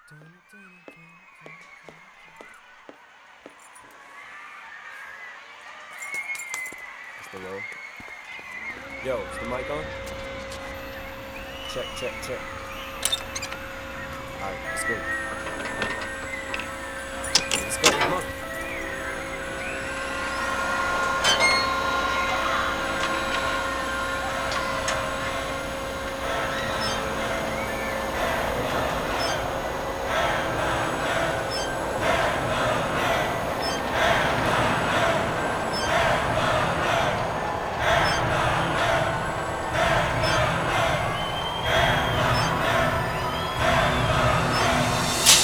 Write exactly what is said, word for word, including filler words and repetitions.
It's the low. Yo, is the mic on? Check, check, check. Alright, let's go.